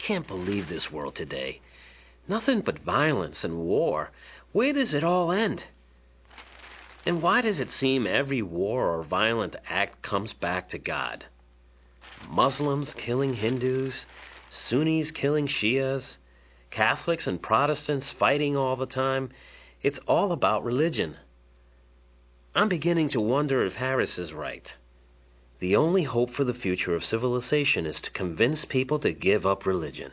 can't believe this world today. Nothing but violence and war. Where does it all end? And why does it seem every war or violent act comes back to God? Muslims killing Hindus, Sunnis killing Shias, Catholics and Protestants fighting all the time. It's all about religion. I'm beginning to wonder if Harris is right. The only hope for the future of civilization is to convince people to give up religion.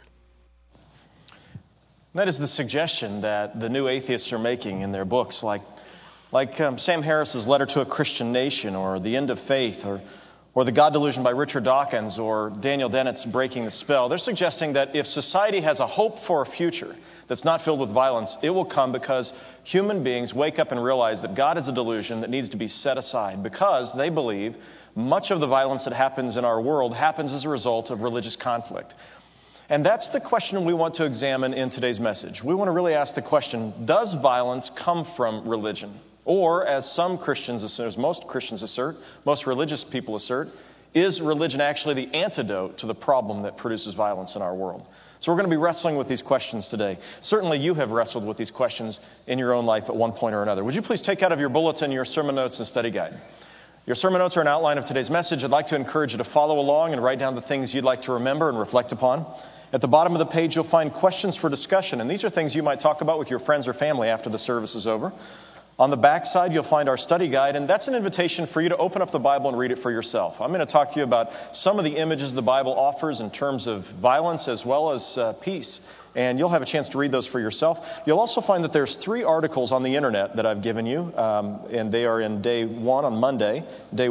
That is the suggestion that the new atheists are making in their books, like Sam Harris's Letter to a Christian Nation, or The End of Faith, or The God Delusion by Richard Dawkins, or Daniel Dennett's Breaking the Spell. They're suggesting that if society has a hope for a future that's not filled with violence, it will come because human beings wake up and realize that God is a delusion that needs to be set aside, because they believe much of the violence that happens in our world happens as a result of religious conflict. And that's the question we want to examine in today's message. We want to really ask the question, does violence come from religion? Or, as some Christians assert, as most Christians assert, most religious people assert, is religion actually the antidote to the problem that produces violence in our world? So we're going to be wrestling with these questions today. Certainly you have wrestled with these questions in your own life at one point or another. Would you please take out of your bulletin your sermon notes and study guide? Your sermon notes are an outline of today's message. I'd like to encourage you to follow along and write down the things you'd like to remember and reflect upon. At the bottom of the page, you'll find questions for discussion, and these are things you might talk about with your friends or family after the service is over. On the back side, you'll find our study guide, and that's an invitation for you to open up the Bible and read it for yourself. I'm going to talk to you about some of the images the Bible offers in terms of violence as well as peace, and you'll have a chance to read those for yourself. You'll also find that there's 3 articles on the internet that I've given you, and they are in day 1 on Monday, day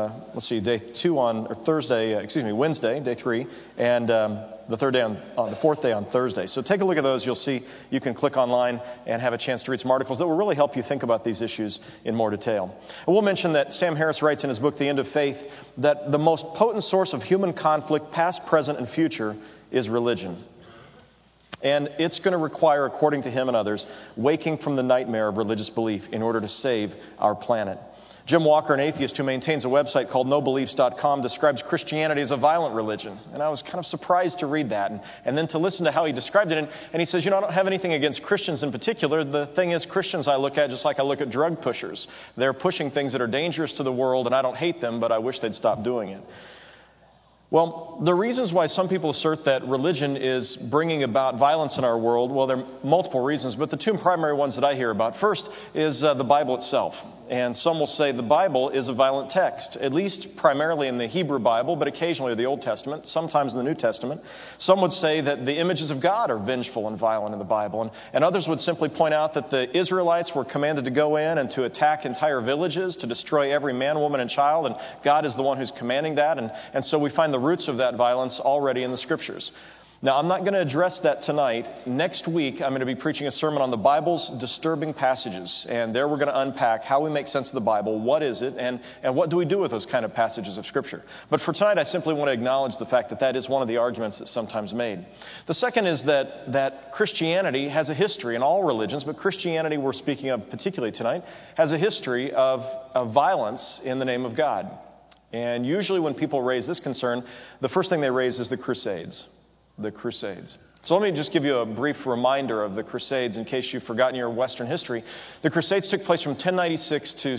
2 on Wednesday, day 3, and the 4th day on Thursday. So take a look at those. You'll see you can click online and have a chance to read some articles that will really help you think about these issues in more detail. I will mention that Sam Harris writes in his book, The End of Faith, that the most potent source of human conflict, past, present, and future, is religion. And it's going to require, according to him and others, waking from the nightmare of religious belief in order to save our planet. Jim Walker, an atheist who maintains a website called nobeliefs.com, describes Christianity as a violent religion. And I was kind of surprised to read that and then to listen to how he described it. And he says, I don't have anything against Christians in particular. The thing is, Christians I look at just like I look at drug pushers. They're pushing things that are dangerous to the world, and I don't hate them, but I wish they'd stop doing it. Well, the reasons why some people assert that religion is bringing about violence in our world, well, there are multiple reasons, but the 2 primary ones that I hear about. First is the Bible itself. And some will say the Bible is a violent text, at least primarily in the Hebrew Bible, but occasionally the Old Testament, sometimes in the New Testament. Some would say that the images of God are vengeful and violent in the Bible. And others would simply point out that the Israelites were commanded to go in and to attack entire villages, to destroy every man, woman, and child, and God is the one who's commanding that. And so we find the roots of that violence already in the Scriptures. Now, I'm not going to address that tonight. Next week, I'm going to be preaching a sermon on the Bible's disturbing passages. And there we're going to unpack how we make sense of the Bible, what is it, and what do we do with those kind of passages of Scripture. But for tonight, I simply want to acknowledge the fact that that is one of the arguments that's sometimes made. The second is that Christianity has a history, in all religions, but Christianity we're speaking of particularly tonight, has a history of violence in the name of God. And usually when people raise this concern, the first thing they raise is the Crusades. The Crusades. So let me just give you a brief reminder of the Crusades in case you've forgotten your Western history. The Crusades took place from 1096 to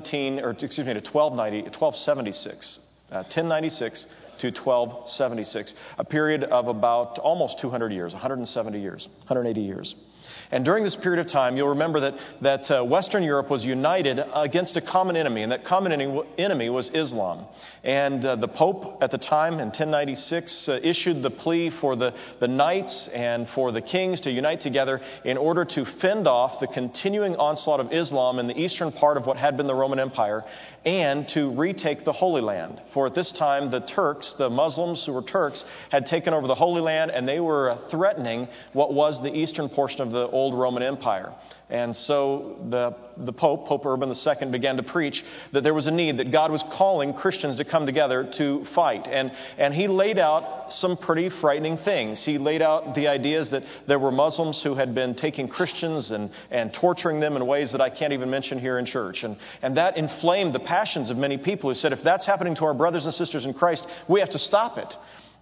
1276. 1096 to 1276, a period of about almost 200 years, 170 years, 180 years. And during this period of time, you'll remember that Western Europe was united against a common enemy, and that common enemy was Islam. And the Pope at the time, in 1096, issued the plea for the knights and for the kings to unite together in order to fend off the continuing onslaught of Islam in the eastern part of what had been the Roman Empire, and to retake the Holy Land. For at this time, the Turks, the Muslims who were Turks, had taken over the Holy Land, and they were threatening what was the eastern portion of the old Roman Empire. And so the Pope, Pope Urban II, began to preach that there was a need, that God was calling Christians to come together to fight. And he laid out some pretty frightening things. He laid out the ideas that there were Muslims who had been taking Christians and torturing them in ways that I can't even mention here in church. And that inflamed the passions of many people who said, if that's happening to our brothers and sisters in Christ, we have to stop it.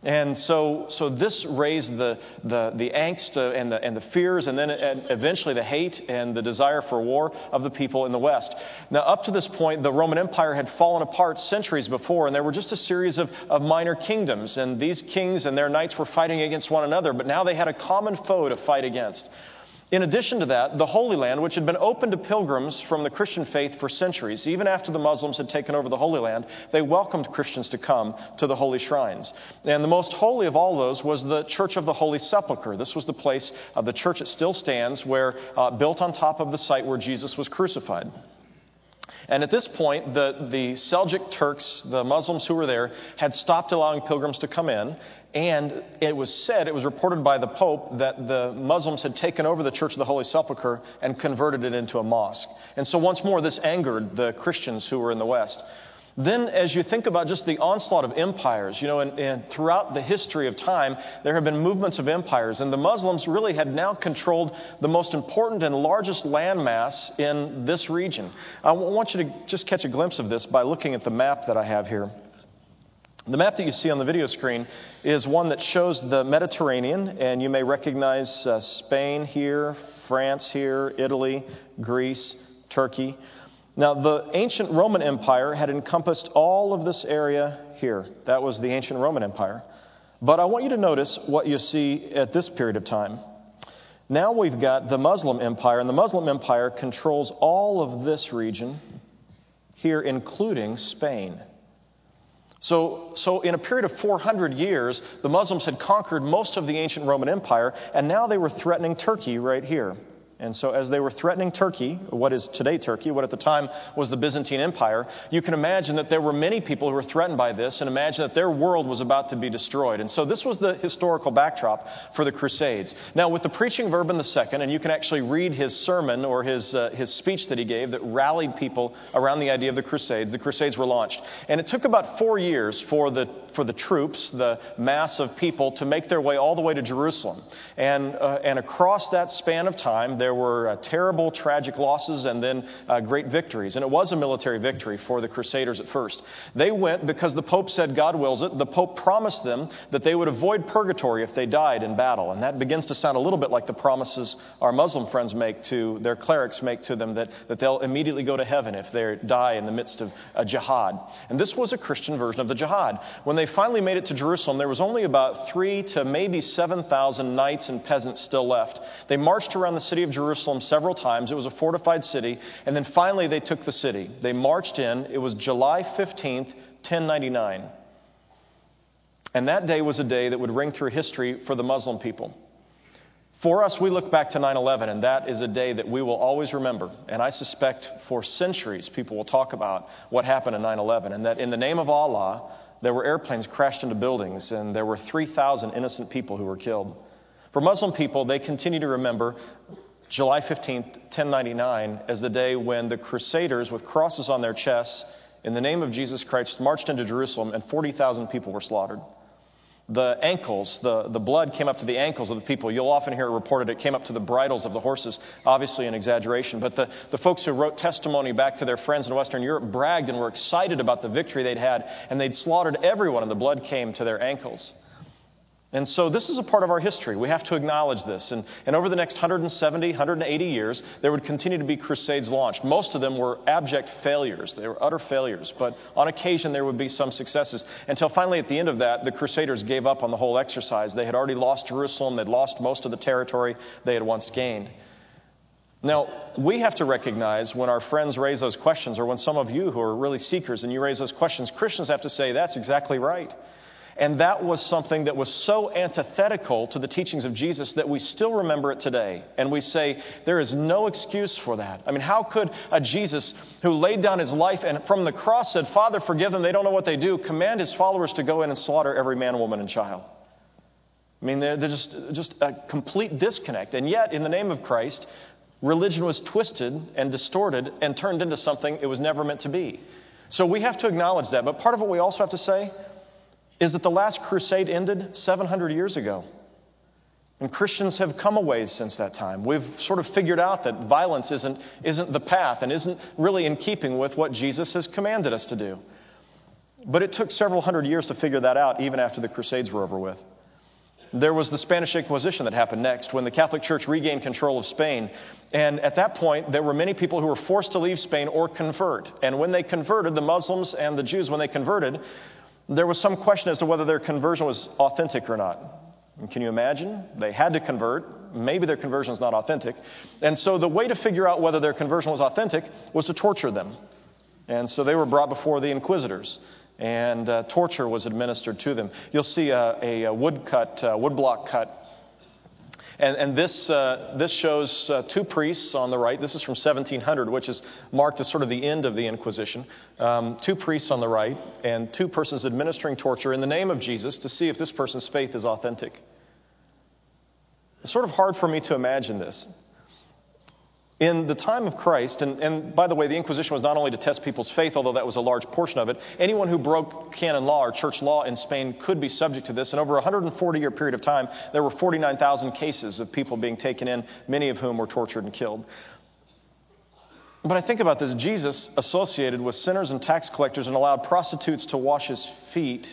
And so this raised the angst and the fears, and then eventually the hate and the desire for war of the people in the West. Now, up to this point, the Roman Empire had fallen apart centuries before, and there were just a series of minor kingdoms. And these kings and their knights were fighting against one another, but now they had a common foe to fight against. In addition to that, the Holy Land, which had been open to pilgrims from the Christian faith for centuries, even after the Muslims had taken over the Holy Land, they welcomed Christians to come to the holy shrines. And the most holy of all those was the Church of the Holy Sepulchre. This was the place of the church that still stands, built on top of the site where Jesus was crucified. And at this point, the Seljuk Turks, the Muslims who were there, had stopped allowing pilgrims to come in. And it was reported by the Pope that the Muslims had taken over the Church of the Holy Sepulchre and converted it into a mosque. And so once more, this angered the Christians who were in the West. Then, as you think about just the onslaught of empires, and throughout the history of time, there have been movements of empires, and the Muslims really had now controlled the most important and largest landmass in this region. I want you to just catch a glimpse of this by looking at the map that I have here. The map that you see on the video screen is one that shows the Mediterranean, and you may recognize Spain here, France here, Italy, Greece, Turkey. Now, the ancient Roman Empire had encompassed all of this area here. That was the ancient Roman Empire. But I want you to notice what you see at this period of time. Now we've got the Muslim Empire, and the Muslim Empire controls all of this region here, including Spain. So in a period of 400 years, the Muslims had conquered most of the ancient Roman Empire, and now they were threatening Turkey right here. And so as they were threatening Turkey, what is today Turkey, what at the time was the Byzantine Empire, you can imagine that there were many people who were threatened by this, and imagine that their world was about to be destroyed. And so this was the historical backdrop for the Crusades. Now, with the preaching of Urban II, and you can actually read his sermon or his speech that he gave that rallied people around the idea of the Crusades were launched. And it took about 4 years for the troops, the mass of people, to make their way all the way to Jerusalem. And across that span of time, there were terrible, tragic losses and then great victories. And it was a military victory for the Crusaders at first. They went because the Pope said, God wills it. The Pope promised them that they would avoid purgatory if they died in battle. And that begins to sound a little bit like the promises our Muslim friends make to their clerics, make to them that they'll immediately go to heaven if they die in the midst of a jihad. And this was a Christian version of the jihad. When they finally made it to Jerusalem, there was only about 3,000 to maybe 7,000 knights and peasants still left. They marched around the city of Jerusalem several times. It was a fortified city. And then finally they took the city. They marched in. It was July 15th, 1099. And that day was a day that would ring through history for the Muslim people. For us, we look back to 9/11, and that is a day that we will always remember. And I suspect for centuries people will talk about what happened in 9/11, and that in the name of Allah, there were airplanes crashed into buildings, and there were 3,000 innocent people who were killed. For Muslim people, they continue to remember July 15th, 1099, as the day when the Crusaders, with crosses on their chests, in the name of Jesus Christ, marched into Jerusalem, and 40,000 people were slaughtered. The ankles, the blood came up to the ankles of the people. You'll often hear it reported it came up to the bridles of the horses, obviously an exaggeration. But the folks who wrote testimony back to their friends in Western Europe bragged and were excited about the victory they'd had, and they'd slaughtered everyone, and the blood came to their ankles. And so this is a part of our history. We have to acknowledge this. And over the next 170, 180 years, there would continue to be crusades launched. Most of them were abject failures. They were utter failures. But on occasion, there would be some successes. Until finally, at the end of that, the Crusaders gave up on the whole exercise. They had already lost Jerusalem. They'd lost most of the territory they had once gained. Now, we have to recognize when our friends raise those questions, or when some of you who are really seekers and you raise those questions, Christians have to say, that's exactly right. And that was something that was so antithetical to the teachings of Jesus that we still remember it today. And we say, there is no excuse for that. I mean, how could a Jesus who laid down his life and from the cross said, Father, forgive them, they don't know what they do, command his followers to go in and slaughter every man, woman, and child? I mean, there's just a complete disconnect. And yet, in the name of Christ, religion was twisted and distorted and turned into something it was never meant to be. So we have to acknowledge that. But part of what we also have to say is that the last crusade ended 700 years ago. And Christians have come a ways since that time. We've sort of figured out that violence isn't the path and isn't really in keeping with what Jesus has commanded us to do. But it took several hundred years to figure that out, even after the Crusades were over with. There was the Spanish Inquisition that happened next, when the Catholic Church regained control of Spain. And at that point, there were many people who were forced to leave Spain or convert. And when they converted, the Muslims and the Jews, when they converted, there was some question as to whether their conversion was authentic or not. And can you imagine? They had to convert. Maybe their conversion is not authentic. And so the way to figure out whether their conversion was authentic was to torture them. And so they were brought before the inquisitors, and torture was administered to them. You'll see a woodblock cut. And this shows two priests on the right. This is from 1700, which is marked as sort of the end of the Inquisition. Two priests on the right and two persons administering torture in the name of Jesus to see if this person's faith is authentic. It's sort of hard for me to imagine this. In the time of Christ, and by the way, the Inquisition was not only to test people's faith, although that was a large portion of it. Anyone who broke canon law or church law in Spain could be subject to this. And over a 140-year period of time, there were 49,000 cases of people being taken in, many of whom were tortured and killed. But I think about this. Jesus associated with sinners and tax collectors and allowed prostitutes to wash his feet.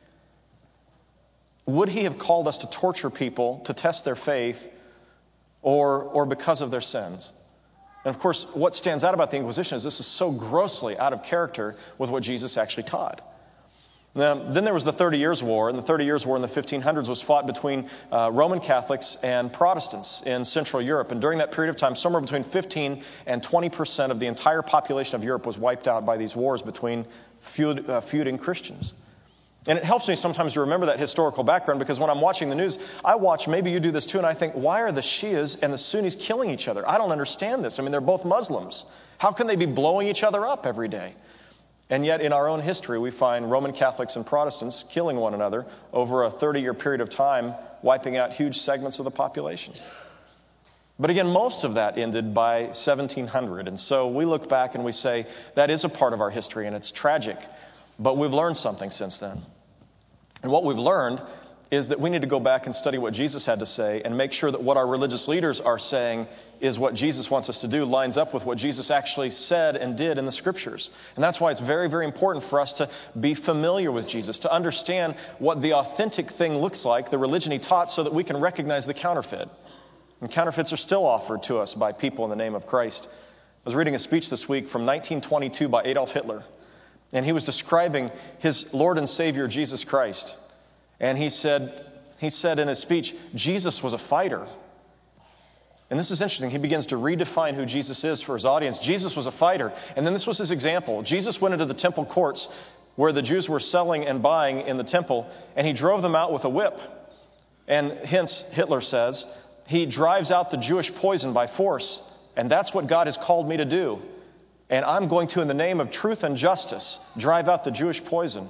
Would he have called us to torture people to test their faith or because of their sins? And of course, what stands out about the Inquisition is this is so grossly out of character with what Jesus actually taught. Now, then there was the 30 Years' War, and the 30 Years' War in the 1500s was fought between Roman Catholics and Protestants in Central Europe. And during that period of time, somewhere between 15 and 20% of the entire population of Europe was wiped out by these wars between feuding Christians. And it helps me sometimes to remember that historical background, because when I'm watching the news, I watch, maybe you do this too, and I think, why are the Shias and the Sunnis killing each other? I don't understand this. I mean, they're both Muslims. How can they be blowing each other up every day? And yet in our own history, we find Roman Catholics and Protestants killing one another over a 30-year period of time, wiping out huge segments of the population. But again, most of that ended by 1700. And so we look back and we say, that is a part of our history, and it's tragic. But we've learned something since then. And what we've learned is that we need to go back and study what Jesus had to say and make sure that what our religious leaders are saying is what Jesus wants us to do, lines up with what Jesus actually said and did in the Scriptures. And that's why it's very, very important for us to be familiar with Jesus, to understand what the authentic thing looks like, the religion he taught, so that we can recognize the counterfeit. And counterfeits are still offered to us by people in the name of Christ. I was reading a speech this week from 1922 by Adolf Hitler. And he was describing his Lord and Savior, Jesus Christ. And he said in his speech, Jesus was a fighter. And this is interesting. He begins to redefine who Jesus is for his audience. Jesus was a fighter. And then this was his example. Jesus went into the temple courts where the Jews were selling and buying in the temple, and he drove them out with a whip. And hence, Hitler says, he drives out the Jewish poison by force. And that's what God has called me to do. And I'm going to, in the name of truth and justice, drive out the Jewish poison.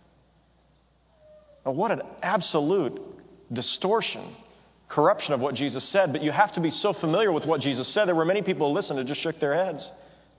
Now, what an absolute distortion, corruption of what Jesus said. But you have to be so familiar with what Jesus said. There were many people who listened and just shook their heads.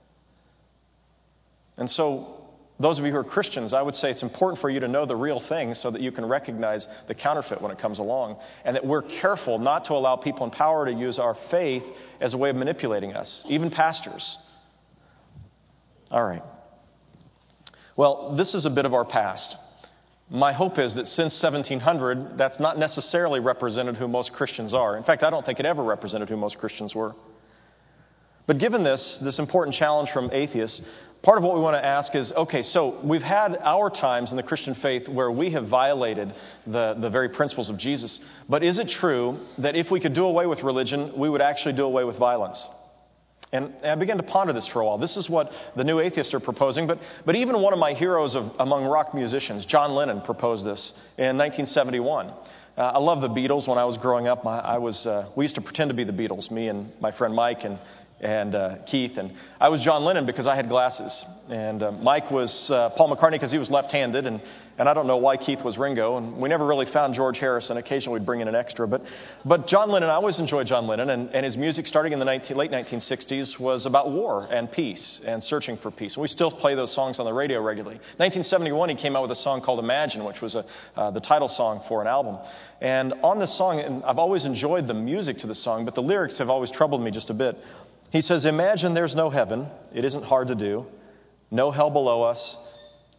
And so, those of you who are Christians, I would say it's important for you to know the real thing so that you can recognize the counterfeit when it comes along. And that we're careful not to allow people in power to use our faith as a way of manipulating us, even pastors. All right. Well, this is a bit of our past. My hope is that since 1700, that's not necessarily represented who most Christians are. In fact, I don't think it ever represented who most Christians were. But given this important challenge from atheists, part of what we want to ask is, okay, so we've had our times in the Christian faith where we have violated the very principles of Jesus. But is it true that if we could do away with religion, we would actually do away with violence? And I began to ponder this for a while. This is what the new atheists are proposing. But even one of my heroes among rock musicians, John Lennon, proposed this in 1971. I love the Beatles. When I was growing up, we used to pretend to be the Beatles, me and my friend Mike and Keith. And I was John Lennon because I had glasses. And Mike was Paul McCartney because he was left-handed. And I don't know why Keith was Ringo. And we never really found George Harrison. Occasionally we'd bring in an extra. But John Lennon, I always enjoyed John Lennon. And his music starting in the late 1960s was about war and peace and searching for peace. And we still play those songs on the radio regularly. 1971, he came out with a song called Imagine, which was the title song for an album. And on this song, and I've always enjoyed the music to the song, but the lyrics have always troubled me just a bit. He says, imagine there's no heaven. It isn't hard to do. No hell below us.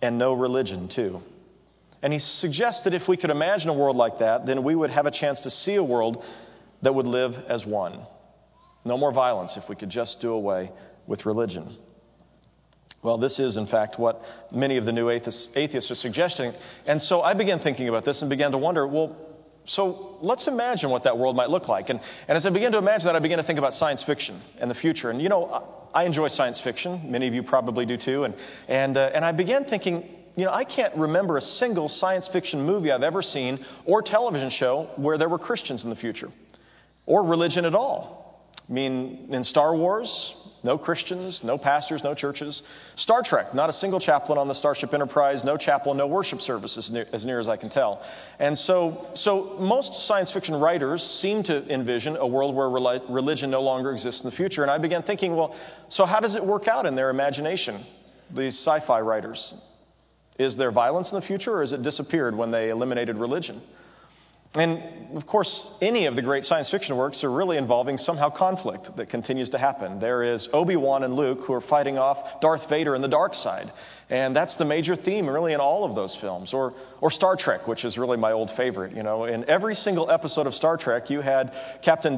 and no religion, too. And he suggests that if we could imagine a world like that, then we would have a chance to see a world that would live as one. No more violence if we could just do away with religion. Well, this is, in fact, what many of the new atheists are suggesting. And so I began thinking about this and began to wonder, well, so let's imagine what that world might look like. And as I began to imagine that, I began to think about science fiction and the future. And, I enjoy science fiction. Many of you probably do too. And I began thinking, I can't remember a single science fiction movie I've ever seen or television show where there were Christians in the future or religion at all. I mean, in Star Wars, no Christians, no pastors, no churches. Star Trek, not a single chaplain on the Starship Enterprise, no chapel, no worship services, as near as I can tell. And so most science fiction writers seem to envision a world where religion no longer exists in the future. And I began thinking, well, so how does it work out in their imagination, these sci-fi writers? Is there violence in the future, or has it disappeared when they eliminated religion? And, of course, any of the great science fiction works are really involving somehow conflict that continues to happen. There is Obi-Wan and Luke who are fighting off Darth Vader and the dark side. And that's the major theme, really, in all of those films. Or Star Trek, which is really my old favorite. In every single episode of Star Trek, you had Captain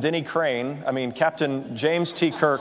James T. Kirk.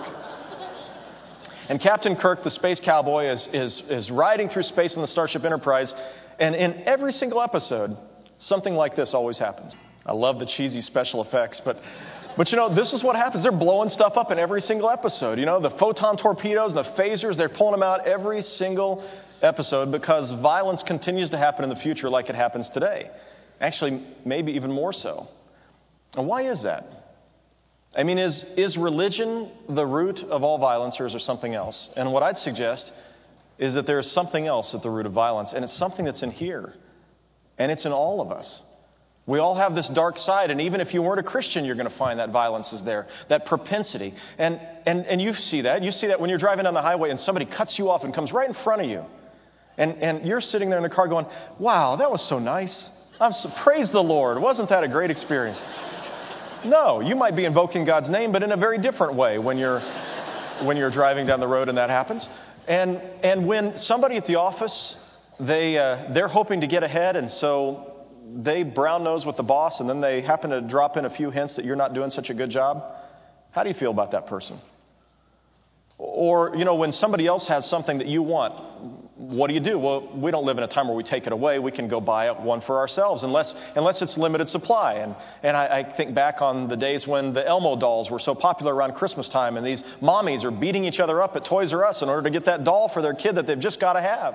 And Captain Kirk, the space cowboy, is riding through space in the Starship Enterprise. And in every single episode, something like this always happens. I love the cheesy special effects, but this is what happens. They're blowing stuff up in every single episode. The photon torpedoes and the phasers, they're pulling them out every single episode because violence continues to happen in the future like it happens today. Actually, maybe even more so. And why is that? I mean, is religion the root of all violence, or is there something else? And what I'd suggest is that there is something else at the root of violence, and it's something that's in here. And it's in all of us. We all have this dark side, and even if you weren't a Christian, you're going to find that violence is there, that propensity. And you see that. You see that when you're driving down the highway and somebody cuts you off and comes right in front of you. And you're sitting there in the car going, wow, that was so nice. Praise the Lord. Wasn't that a great experience? No, you might be invoking God's name, but in a very different way when you're driving down the road and that happens. And when somebody at the office, they're hoping to get ahead, and so they brown nose with the boss, and then they happen to drop in a few hints that you're not doing such a good job. How do you feel about that person? Or, when somebody else has something that you want, what do? Well, we don't live in a time where we take it away. We can go buy one for ourselves, unless it's limited supply. And I think back on the days when the Elmo dolls were so popular around Christmas time, and these mommies are beating each other up at Toys R Us in order to get that doll for their kid that they've just got to have.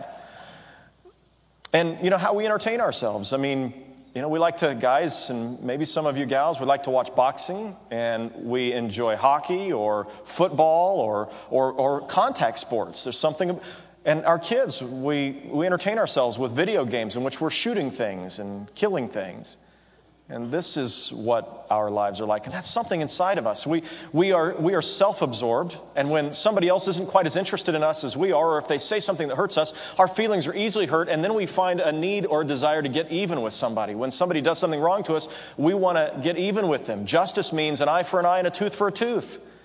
And, how we entertain ourselves. I mean, we like to, guys, and maybe some of you gals, we like to watch boxing, and we enjoy hockey or football or contact sports. There's something, and our kids, we entertain ourselves with video games in which we're shooting things and killing things. And this is what our lives are like. And that's something inside of us. We are self-absorbed. And when somebody else isn't quite as interested in us as we are, or if they say something that hurts us, our feelings are easily hurt. And then we find a need or a desire to get even with somebody. When somebody does something wrong to us, we want to get even with them. Justice means an eye for an eye and a tooth for a tooth.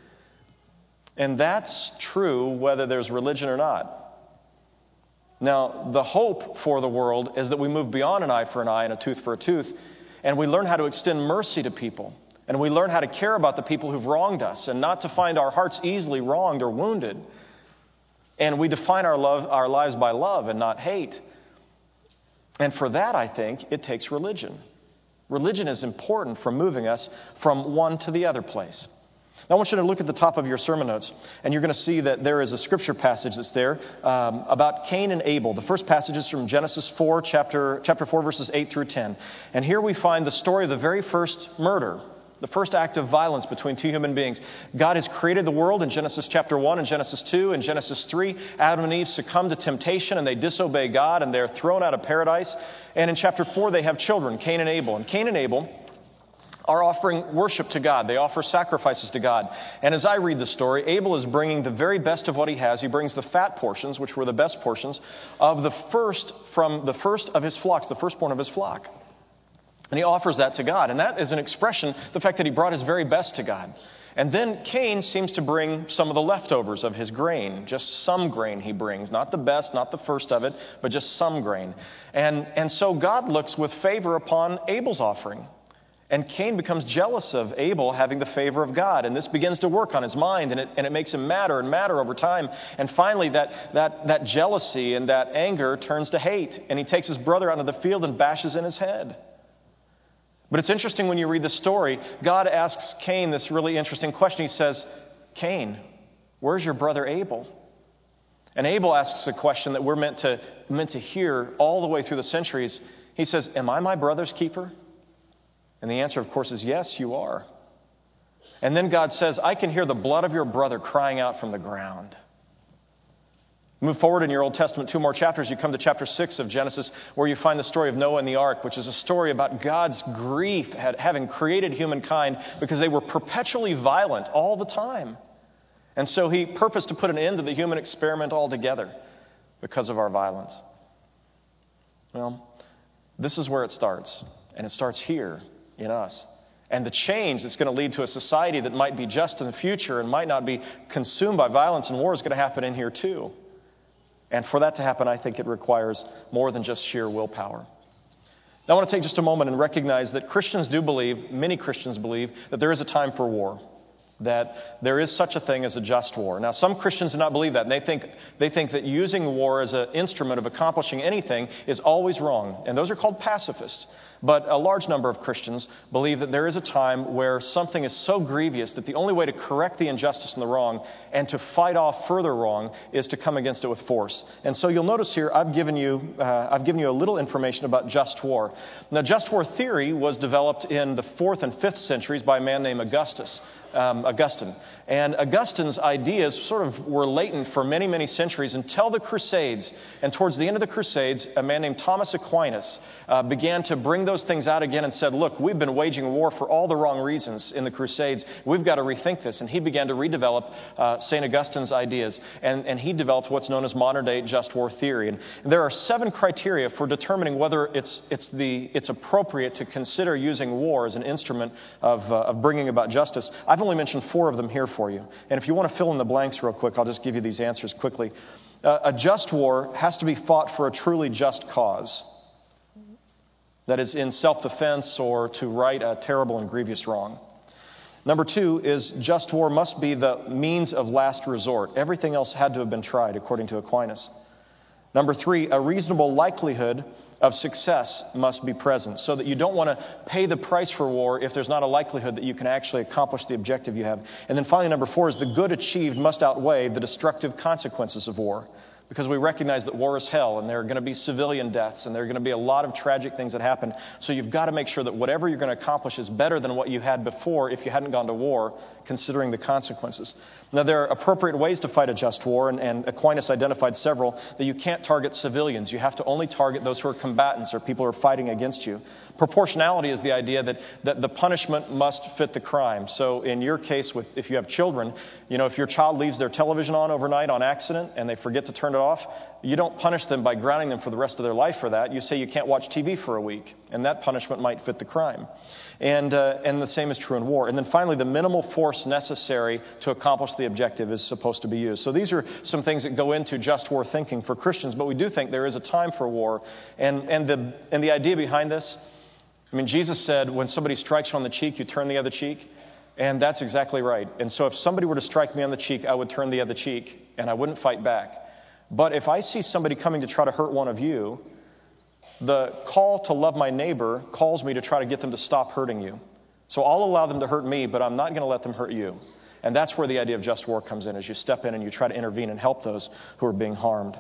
And that's true whether there's religion or not. Now, the hope for the world is that we move beyond an eye for an eye and a tooth for a tooth, and we learn how to extend mercy to people. And we learn how to care about the people who've wronged us and not to find our hearts easily wronged or wounded. And we define our lives by love and not hate. And for that, I think, it takes religion. Religion is important for moving us from one to the other place. Now, I want you to look at the top of your sermon notes, and you're going to see that there is a scripture passage that's there about Cain and Abel. The first passage is from Genesis 4, chapter 4, verses 8 through 10. And here we find the story of the very first murder, the first act of violence between two human beings. God has created the world in Genesis chapter 1 and Genesis 2. In Genesis 3, Adam and Eve succumb to temptation, and they disobey God, and they're thrown out of paradise. And in chapter 4, they have children, Cain and Abel. And Cain and Abel are offering worship to God. They offer sacrifices to God. And as I read the story, Abel is bringing the very best of what he has. He brings the fat portions, which were the best portions, of the first of his flocks, the firstborn of his flock. And he offers that to God. And that is an expression, the fact that he brought his very best to God. And then Cain seems to bring some of the leftovers of his grain. Just some grain he brings. Not the best, not the first of it, but just some grain. And so God looks with favor upon Abel's offering. And Cain becomes jealous of Abel having the favor of God. And this begins to work on his mind, and it makes him madder and madder over time. And finally, that jealousy and that anger turns to hate. And he takes his brother out into the field and bashes in his head. But it's interesting when you read the story, God asks Cain this really interesting question. He says, Cain, where's your brother Abel? And Abel asks a question that we're meant to hear all the way through the centuries. He says, am I my brother's keeper? And the answer, of course, is yes, you are. And then God says, I can hear the blood of your brother crying out from the ground. Move forward in your Old Testament 2 more chapters. You come to chapter 6 of Genesis, where you find the story of Noah and the ark, which is a story about God's grief at having created humankind because they were perpetually violent all the time. And so he purposed to put an end to the human experiment altogether because of our violence. Well, this is where it starts. And it starts here in us. And the change that's going to lead to a society that might be just in the future and might not be consumed by violence and war is going to happen in here too. And for that to happen, I think it requires more than just sheer willpower. Now, I want to take just a moment and recognize that Christians do believe, many Christians believe, that there is a time for war, that there is such a thing as a just war. Now, some Christians do not believe that, and they think that using war as an instrument of accomplishing anything is always wrong, and those are called pacifists. But a large number of Christians believe that there is a time where something is so grievous that the only way to correct the injustice and the wrong and to fight off further wrong is to come against it with force. And so you'll notice here I've given you a little information about just war. Now, just war theory was developed in the 4th and 5th centuries by a man named Augustine. And Augustine's ideas sort of were latent for many, many centuries until the Crusades. And towards the end of the Crusades, a man named Thomas Aquinas began to bring those things out again and said, look, we've been waging war for all the wrong reasons in the Crusades. We've got to rethink this. And he began to redevelop St. Augustine's ideas. And he developed what's known as modern-day just war theory. And there are 7 criteria for determining whether it's appropriate to consider using war as an instrument of bringing about justice. I've only mentioned 4 of them here for you. And if you want to fill in the blanks real quick, I'll just give you these answers quickly. A just war has to be fought for a truly just cause. That is in self-defense or to right a terrible and grievous wrong. Number 2 is just war must be the means of last resort. Everything else had to have been tried, according to Aquinas. Number 3, a reasonable likelihood of success must be present, so that you don't want to pay the price for war if there's not a likelihood that you can actually accomplish the objective you have. And then finally, number 4 is the good achieved must outweigh the destructive consequences of war. Because we recognize that war is hell, and there are going to be civilian deaths, and there are going to be a lot of tragic things that happen. So you've got to make sure that whatever you're going to accomplish is better than what you had before if you hadn't gone to war, considering the consequences. Now, there are appropriate ways to fight a just war, and Aquinas identified several, that you can't target civilians. You have to only target those who are combatants or people who are fighting against you. Proportionality is the idea that the punishment must fit the crime. So in your case, if you have children, if your child leaves their television on overnight on accident and they forget to turn it off, you don't punish them by grounding them for the rest of their life for that. You say you can't watch TV for a week, and that punishment might fit the crime. And the same is true in war. And then finally, the minimal force necessary to accomplish the objective is supposed to be used. So these are some things that go into just war thinking for Christians, but we do think there is a time for war. And the idea behind this, Jesus said, when somebody strikes you on the cheek, you turn the other cheek. And that's exactly right. And so if somebody were to strike me on the cheek, I would turn the other cheek, and I wouldn't fight back. But if I see somebody coming to try to hurt one of you, the call to love my neighbor calls me to try to get them to stop hurting you. So I'll allow them to hurt me, but I'm not going to let them hurt you. And that's where the idea of just war comes in, as you step in and you try to intervene and help those who are being harmed.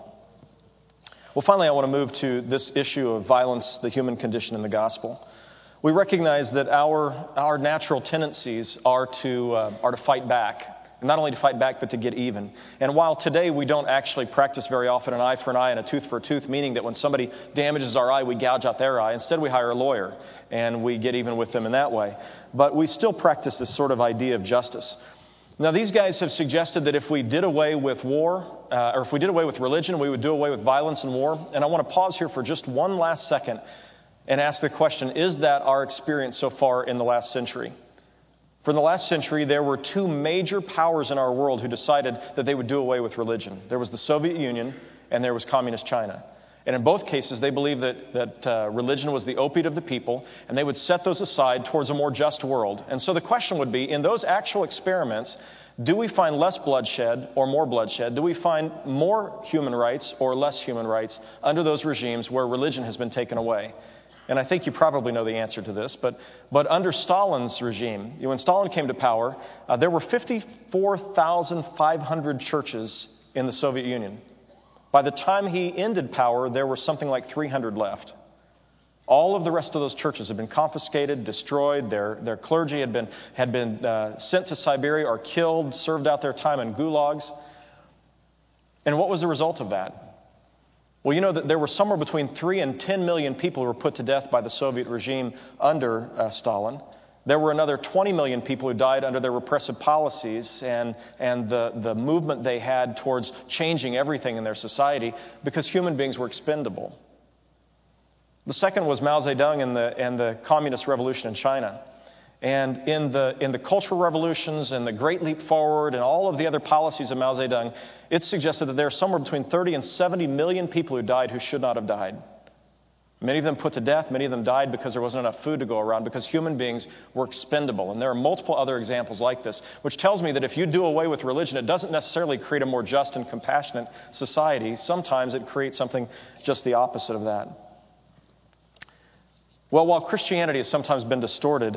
Well, finally, I want to move to this issue of violence, the human condition in the gospel. We recognize that our natural tendencies are to fight back. Not only to fight back, but to get even. And while today we don't actually practice very often an eye for an eye and a tooth for a tooth, meaning that when somebody damages our eye, we gouge out their eye. Instead, we hire a lawyer and we get even with them in that way. But we still practice this sort of idea of justice. Now, these guys have suggested that if we did away with war, or if we did away with religion, we would do away with violence and war. And I want to pause here for just one last second and ask the question, is that our experience so far in the last century? For in the last century, there were two major powers in our world who decided that they would do away with religion. There was the Soviet Union and there was Communist China. And in both cases, they believed that religion was the opiate of the people, and they would set those aside towards a more just world. And so the question would be, in those actual experiments, do we find less bloodshed or more bloodshed? Do we find more human rights or less human rights under those regimes where religion has been taken away? And I think you probably know the answer to this, but under Stalin's regime, when Stalin came to power, there were 54,500 churches in the Soviet Union. By the time he ended power, there were something like 300 left. All of the rest of those churches had been confiscated, destroyed. Their clergy had been sent to Siberia or killed, served out their time in gulags. And what was the result of that? Well, you know that there were somewhere between 3 and 10 million people who were put to death by the Soviet regime under Stalin. There were another 20 million people who died under their repressive policies and the movement they had towards changing everything in their society because human beings were expendable. The second was Mao Zedong and the Communist Revolution in China. And in the cultural revolutions and the Great Leap Forward and all of the other policies of Mao Zedong, it suggested that there are somewhere between 30 and 70 million people who died who should not have died. Many of them put to death, many of them died because there wasn't enough food to go around, because human beings were expendable. And there are multiple other examples like this, which tells me that if you do away with religion, it doesn't necessarily create a more just and compassionate society. Sometimes it creates something just the opposite of that. Well, while Christianity has sometimes been distorted,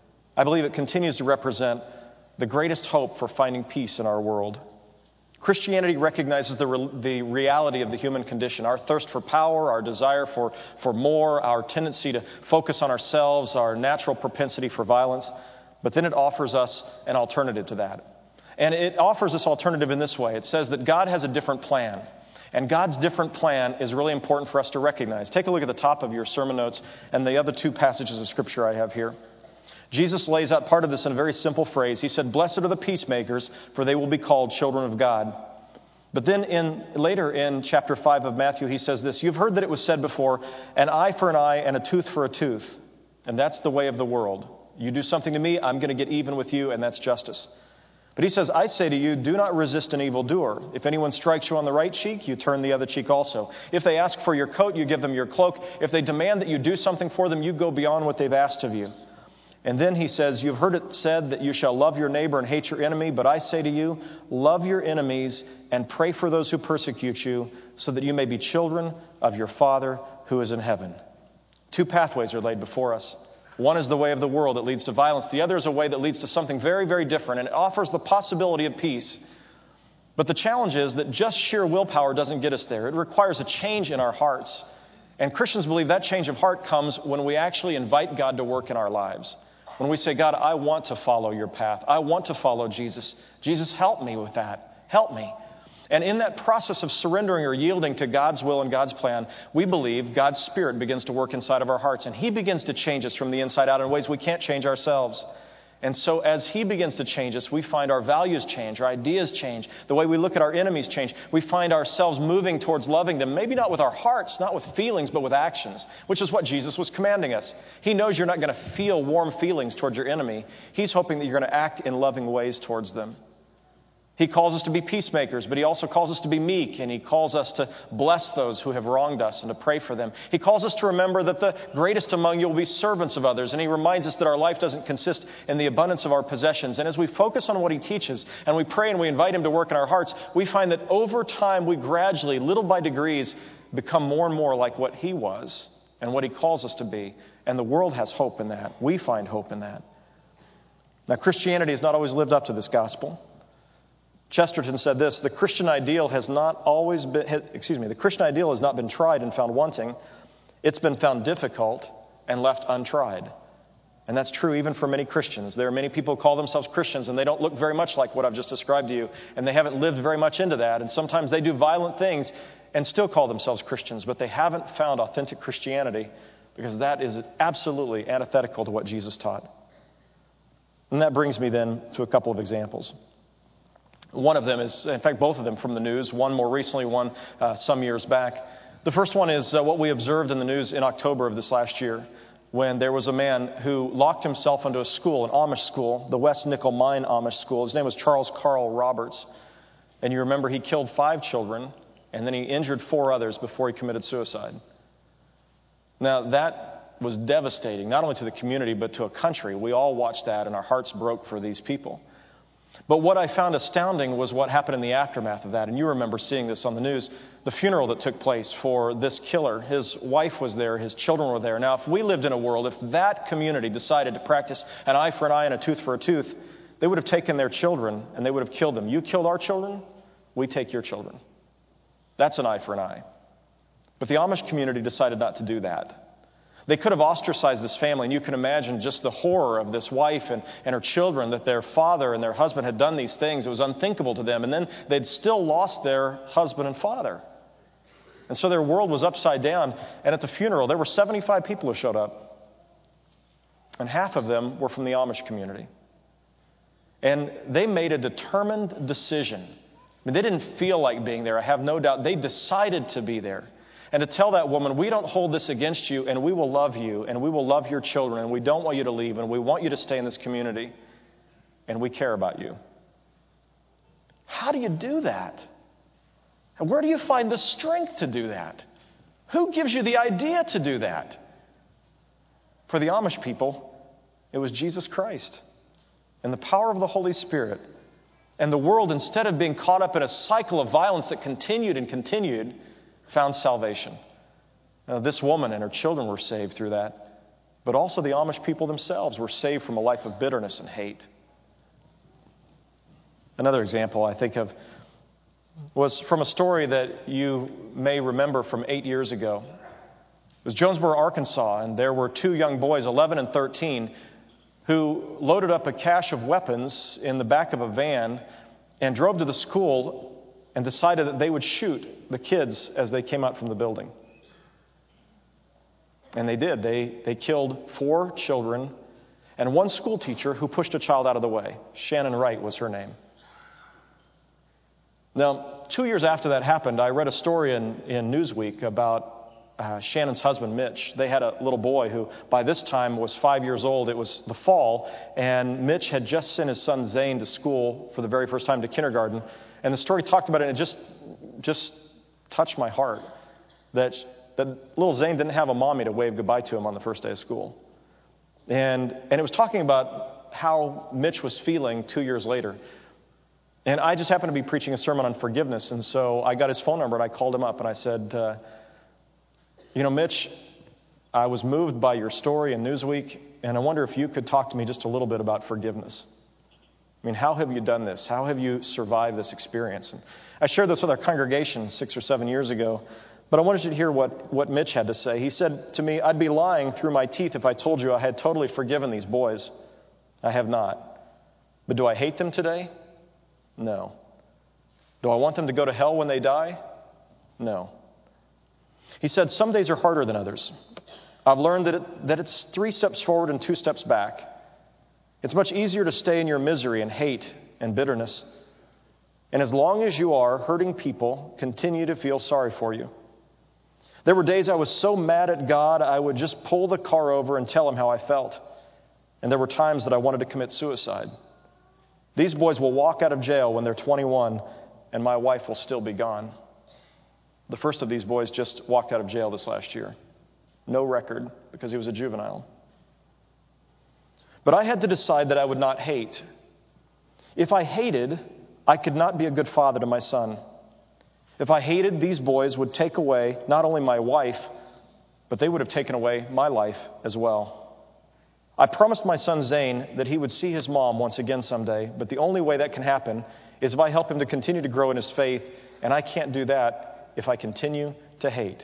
I believe it continues to represent the greatest hope for finding peace in our world. Christianity recognizes the reality of the human condition, our thirst for power, our desire for more, our tendency to focus on ourselves, our natural propensity for violence. But then it offers us an alternative to that. And it offers this alternative in this way. It says that God has a different plan. And God's different plan is really important for us to recognize. Take a look at the top of your sermon notes and the other two passages of Scripture I have here. Jesus lays out part of this in a very simple phrase. He said, "Blessed are the peacemakers, for they will be called children of God." But then later in chapter 5 of Matthew, he says this, "You've heard that it was said before, an eye for an eye and a tooth for a tooth." And that's the way of the world. You do something to me, I'm going to get even with you, and that's justice. But he says, "I say to you, do not resist an evildoer. If anyone strikes you on the right cheek, you turn the other cheek also. If they ask for your coat, you give them your cloak. If they demand that you do something for them, you go beyond what they've asked of you." And then he says, "You've heard it said that you shall love your neighbor and hate your enemy. But I say to you, love your enemies and pray for those who persecute you, so that you may be children of your Father who is in heaven." Two pathways are laid before us. One is the way of the world that leads to violence. The other is a way that leads to something very, very different, and it offers the possibility of peace. But the challenge is that just sheer willpower doesn't get us there. It requires a change in our hearts. And Christians believe that change of heart comes when we actually invite God to work in our lives. When we say, "God, I want to follow your path. I want to follow Jesus. Jesus, help me with that. Help me." And in that process of surrendering or yielding to God's will and God's plan, we believe God's Spirit begins to work inside of our hearts. And He begins to change us from the inside out in ways we can't change ourselves. And so as He begins to change us, we find our values change, our ideas change, the way we look at our enemies change. We find ourselves moving towards loving them, maybe not with our hearts, not with feelings, but with actions, which is what Jesus was commanding us. He knows you're not going to feel warm feelings towards your enemy. He's hoping that you're going to act in loving ways towards them. He calls us to be peacemakers, but He also calls us to be meek, and He calls us to bless those who have wronged us and to pray for them. He calls us to remember that the greatest among you will be servants of others, and He reminds us that our life doesn't consist in the abundance of our possessions. And as we focus on what He teaches, and we pray and we invite Him to work in our hearts, we find that over time we gradually, little by degrees, become more and more like what He was and what He calls us to be. And the world has hope in that. We find hope in that. Now, Christianity has not always lived up to this gospel. Chesterton said this, the Christian ideal has not been tried and found wanting. It's been found difficult and left untried. And that's true even for many Christians. There are many people who call themselves Christians, and they don't look very much like what I've just described to you, and they haven't lived very much into that. And sometimes they do violent things and still call themselves Christians, but they haven't found authentic Christianity, because that is absolutely antithetical to what Jesus taught. And that brings me then to a couple of examples. One of them is, in fact, both of them from the news, one more recently, one some years back. The first one is what we observed in the news in October of this last year. when there was a man who locked himself into a school, an Amish school, the West Nickel Mine Amish School. His name was Charles Carl Roberts. And you remember he killed 5 children, and then he injured 4 others before he committed suicide. Now, that was devastating, not only to the community, but to a country. We all watched that, and our hearts broke for these people. But what I found astounding was what happened in the aftermath of that. And you remember seeing this on the news. The funeral that took place for this killer. His wife was there. His children were there. Now, if we lived in a world, if that community decided to practice an eye for an eye and a tooth for a tooth, they would have taken their children and they would have killed them. You killed our children, we take your children. That's an eye for an eye. But the Amish community decided not to do that. They could have ostracized this family, and you can imagine just the horror of this wife and her children, that their father and their husband had done these things. It was unthinkable to them. And then they'd still lost their husband and father. And so their world was upside down. And at the funeral, there were 75 people who showed up. And half of them were from the Amish community. And they made a determined decision. I mean, they didn't feel like being there, I have no doubt. They decided to be there. And to tell that woman, we don't hold this against you, and we will love you, and we will love your children, and we don't want you to leave, and we want you to stay in this community, and we care about you. How do you do that? And where do you find the strength to do that? Who gives you the idea to do that? For the Amish people, it was Jesus Christ and the power of the Holy Spirit. And the world, instead of being caught up in a cycle of violence that continued and continued, found salvation. Now, this woman and her children were saved through that, but also the Amish people themselves were saved from a life of bitterness and hate. Another example I think of was from a story that you may remember from 8 years ago. It was Jonesboro, Arkansas, and there were 2 young boys, 11 and 13, who loaded up a cache of weapons in the back of a van and drove to the school and decided that they would shoot the kids as they came out from the building. And they did. They killed 4 children and 1 school teacher who pushed a child out of the way. Shannon Wright was her name. Now, 2 years after that happened, I read a story in Newsweek about Shannon's husband, Mitch. They had a little boy who, by this time, was 5 years old. It was the fall, and Mitch had just sent his son Zane to school for the very first time, to kindergarten. And the story talked about it, and it just touched my heart that little Zane didn't have a mommy to wave goodbye to him on the first day of school. And it was talking about how Mitch was feeling 2 years later. And I just happened to be preaching a sermon on forgiveness, and so I got his phone number, and I called him up, and I said, Mitch, I was moved by your story in Newsweek, and I wonder if you could talk to me just a little bit about forgiveness. I mean, how have you done this? How have you survived this experience? And I shared this with our congregation 6 or 7 years ago, but I wanted you to hear what Mitch had to say. He said to me, I'd be lying through my teeth if I told you I had totally forgiven these boys. I have not. But do I hate them today? No. Do I want them to go to hell when they die? No. He said, some days are harder than others. I've learned that it's 3 steps forward and 2 steps back. It's much easier to stay in your misery and hate and bitterness. And as long as you are hurting people, continue to feel sorry for you. There were days I was so mad at God, I would just pull the car over and tell him how I felt. And there were times that I wanted to commit suicide. These boys will walk out of jail when they're 21, and my wife will still be gone. The first of these boys just walked out of jail this last year. No record, because he was a juvenile. But I had to decide that I would not hate. If I hated, I could not be a good father to my son. If I hated, these boys would take away not only my wife, but they would have taken away my life as well. I promised my son Zane that he would see his mom once again someday, but the only way that can happen is if I help him to continue to grow in his faith, and I can't do that if I continue to hate.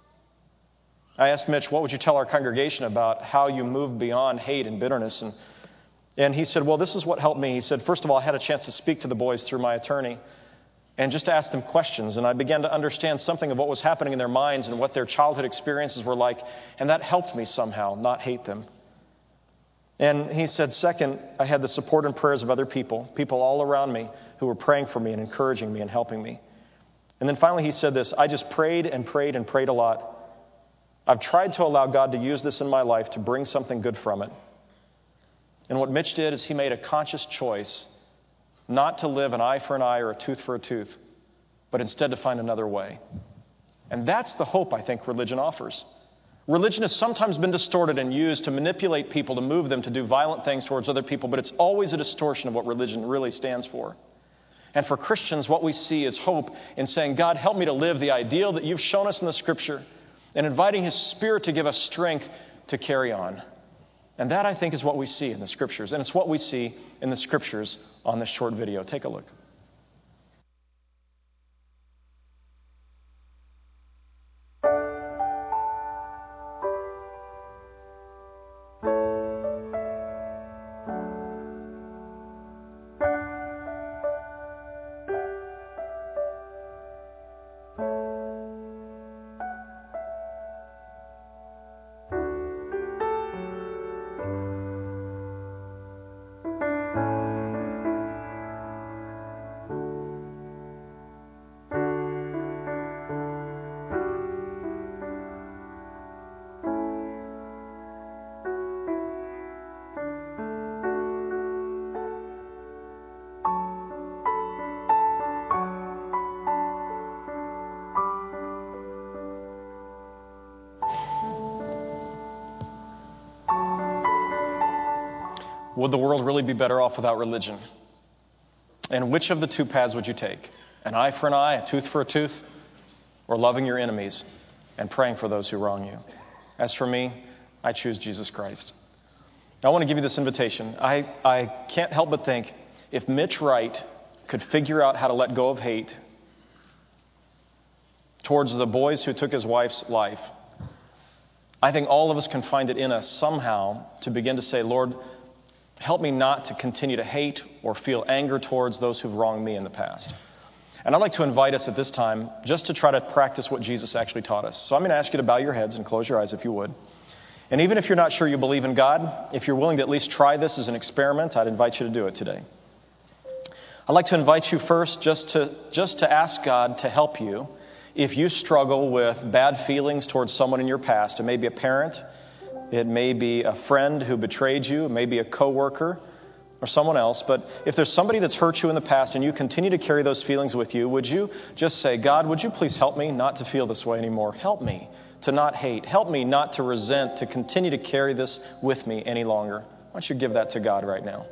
I asked Mitch, what would you tell our congregation about how you move beyond hate and bitterness? And he said, well, this is what helped me. He said, first of all, I had a chance to speak to the boys through my attorney and just to ask them questions. And I began to understand something of what was happening in their minds and what their childhood experiences were like. And that helped me somehow not hate them. And he said, second, I had the support and prayers of other people all around me who were praying for me and encouraging me and helping me. And then finally he said this, I just prayed and prayed and prayed a lot. I've tried to allow God to use this in my life to bring something good from it. And what Mitch did is he made a conscious choice not to live an eye for an eye or a tooth for a tooth, but instead to find another way. And that's the hope I think religion offers. Religion has sometimes been distorted and used to manipulate people, to move them to do violent things towards other people, but it's always a distortion of what religion really stands for. And for Christians, what we see is hope in saying, God, help me to live the ideal that you've shown us in the Scripture, and inviting His Spirit to give us strength to carry on. And that, I think, is what we see in the Scriptures. And it's what we see in the Scriptures on this short video. Take a look. Would the world really be better off without religion? And which of the two paths would you take? An eye for an eye, a tooth for a tooth, or loving your enemies and praying for those who wrong you? As for me, I choose Jesus Christ. Now, I want to give you this invitation. I can't help but think, if Mitch Wright could figure out how to let go of hate towards the boys who took his wife's life, I think all of us can find it in us somehow to begin to say, Lord, help me not to continue to hate or feel anger towards those who've wronged me in the past. And I'd like to invite us at this time just to try to practice what Jesus actually taught us. So I'm going to ask you to bow your heads and close your eyes if you would. And even if you're not sure you believe in God, if you're willing to at least try this as an experiment, I'd invite you to do it today. I'd like to invite you first just to ask God to help you if you struggle with bad feelings towards someone in your past. It may be a parent. It may be a friend who betrayed you. It may be a coworker or someone else. But if there's somebody that's hurt you in the past and you continue to carry those feelings with you, would you just say, God, would you please help me not to feel this way anymore? Help me to not hate. Help me not to resent, to continue to carry this with me any longer. Why don't you give that to God right now?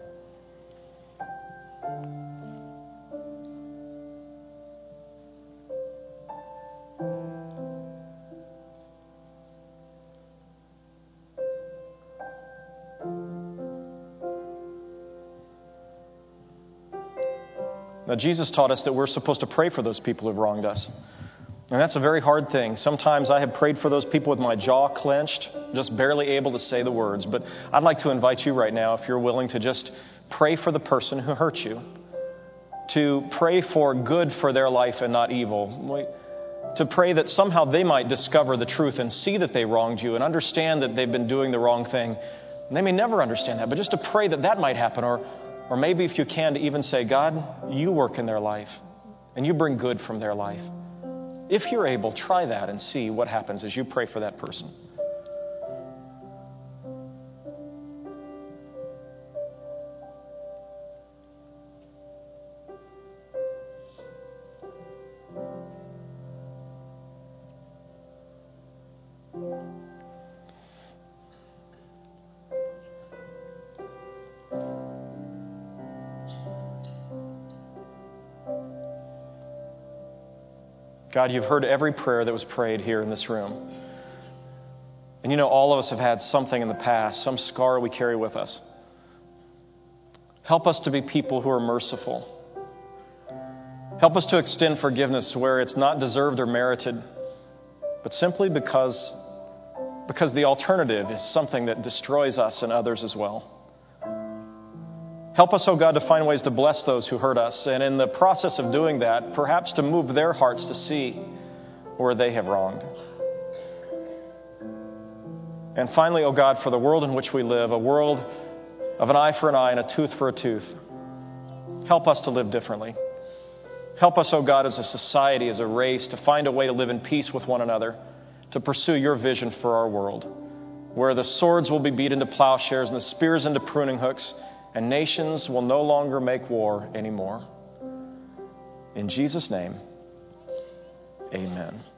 Now, Jesus taught us that we're supposed to pray for those people who've wronged us. And that's a very hard thing. Sometimes I have prayed for those people with my jaw clenched, just barely able to say the words. But I'd like to invite you right now, if you're willing, to just pray for the person who hurt you. To pray for good for their life and not evil. To pray that somehow they might discover the truth and see that they wronged you and understand that they've been doing the wrong thing. And they may never understand that, but just to pray that that might happen. Or maybe if you can, to even say, God, you work in their life and you bring good from their life. If you're able, try that and see what happens as you pray for that person. God, you've heard every prayer that was prayed here in this room. And you know all of us have had something in the past, some scar we carry with us. Help us to be people who are merciful. Help us to extend forgiveness where it's not deserved or merited, but simply because the alternative is something that destroys us and others as well. Help us, oh God, to find ways to bless those who hurt us, and in the process of doing that, perhaps to move their hearts to see where they have wronged. And finally, oh God, for the world in which we live, a world of an eye for an eye and a tooth for a tooth, help us to live differently. Help us, oh God, as a society, as a race, to find a way to live in peace with one another, to pursue your vision for our world, where the swords will be beat into plowshares and the spears into pruning hooks, and nations will no longer make war anymore. In Jesus' name, amen.